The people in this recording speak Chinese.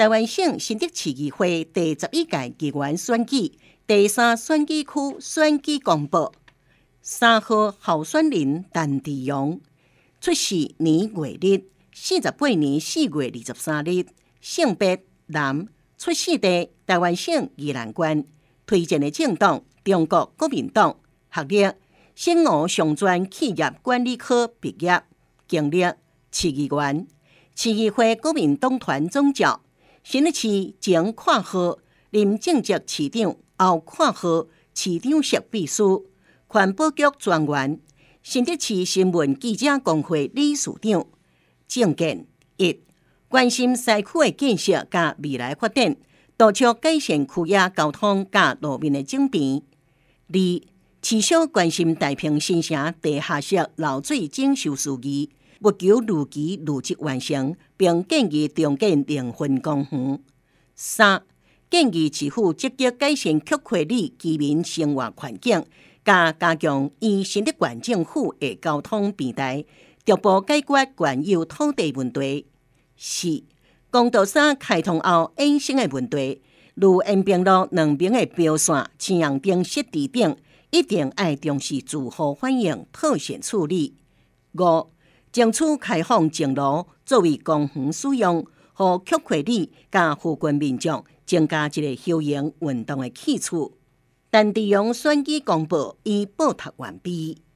台湾省新竹市议会第11届议员选举第3选举区选举公布，3号候选人陈志阳，出世年月日48年4月23日，性别男，出世地台湾省宜兰县，推荐的政党中国国民党，学历省俄商专企业管理科毕业，经历市议员、市议会国民党团总召。新竹市前括号任正职市长，后括号市长室秘书，环保局专员，新竹市新闻记者工会理事长。政见1，关心西区的建设甲未来发展，督促改善区野交通甲路面的整备。2，持续关心太平新城地下室漏水整修事宜。务求如期如期完成，并建议重建灵魂公园。3，建议市府积极改善曲溪里居民生活环境，加强以新竹县政府的交通平台，逐步解决原有土地问题。4，公道3开通后衍生的问题，如延平路2边的标线、青阳灯设置等，一定要重视住户反映，妥善处理。5，争取开放径路作为公园使用，予曲溪里甲附近民众增加一个休闲运动的去处。陈志阳选举公报已报读完毕。